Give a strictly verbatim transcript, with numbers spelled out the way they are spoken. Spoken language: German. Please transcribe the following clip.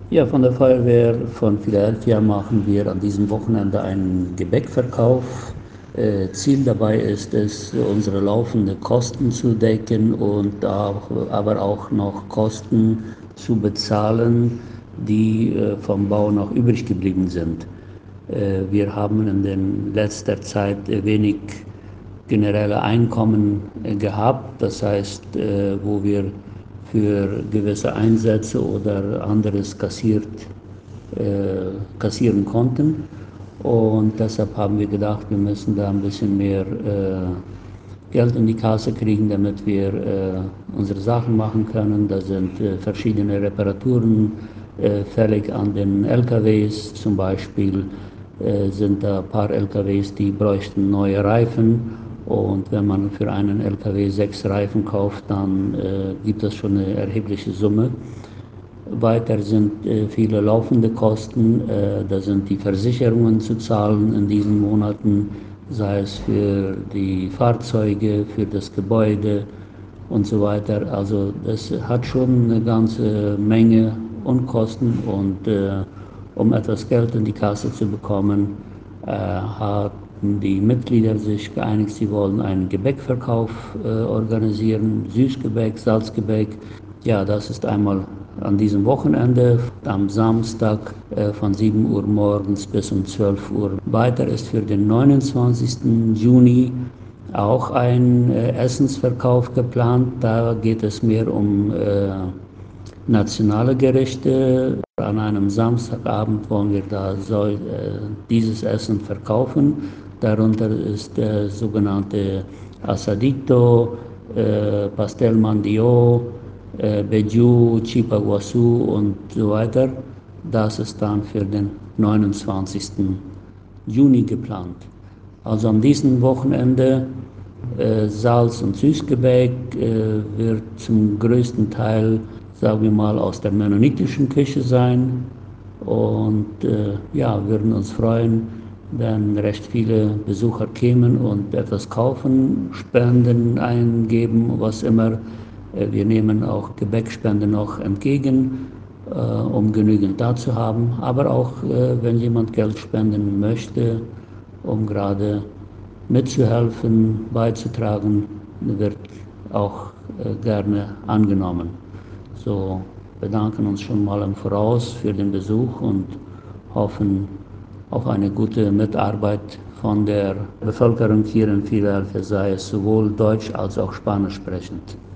Ja, von der Feuerwehr von Philadelphia machen wir an diesem Wochenende einen Gebäckverkauf. Äh, Ziel dabei ist es, unsere laufenden Kosten zu decken und auch, aber auch noch Kosten zu bezahlen, die äh, vom Bau noch übrig geblieben sind. Äh, wir haben in den letzter Zeit äh, wenig generelle Einkommen äh, gehabt, das heißt, äh, wo wir für gewisse Einsätze oder anderes kassiert, äh, kassieren konnten. Und deshalb haben wir gedacht, wir müssen da ein bisschen mehr äh, Geld in die Kasse kriegen, damit wir äh, unsere Sachen machen können. Da sind äh, verschiedene Reparaturen äh, fällig an den L K Ws. Zum Beispiel äh, sind da ein paar L K Ws, die bräuchten neue Reifen. Und wenn man für einen L K W sechs Reifen kauft, dann äh, gibt das schon eine erhebliche Summe. Weiter sind äh, viele laufende Kosten, äh, da sind die Versicherungen zu zahlen in diesen Monaten, sei es für die Fahrzeuge, für das Gebäude und so weiter. Also das hat schon eine ganze Menge Unkosten und äh, um etwas Geld in die Kasse zu bekommen, äh, hatten die Mitglieder sich geeinigt, sie wollen einen Gebäckverkauf äh, organisieren, Süßgebäck, Salzgebäck. Ja, das ist einmal an diesem Wochenende, am Samstag äh, von sieben Uhr morgens bis um zwölf Uhr. Weiter ist für den neunundzwanzigsten Juni auch ein äh, Essensverkauf geplant. Da geht es mehr um äh, nationale Gerichte. An einem Samstagabend wollen wir da so, äh, dieses Essen verkaufen. Darunter ist der sogenannte Asadito, äh, Pastel Mandio, äh, Beju, Chipa Guasu und so weiter. Das ist dann für den neunundzwanzigsten Juni geplant. Also an diesem Wochenende äh, Salz- und Süßgebäck äh, wird zum größten Teil, sagen wir mal, aus der mennonitischen Küche sein. Und äh, ja, würden uns freuen, wenn recht viele Besucher kämen und etwas kaufen, Spenden eingeben, was immer. Äh, wir nehmen auch Gebäckspenden noch entgegen, äh, um genügend da zu haben. Aber auch, äh, wenn jemand Geld spenden möchte, um gerade mitzuhelfen, beizutragen, wird auch äh, gerne angenommen. So bedanken uns schon mal im Voraus für den Besuch und hoffen auf eine gute Mitarbeit von der Bevölkerung hier in Philadelphia, sei es sowohl Deutsch als auch Spanisch sprechend.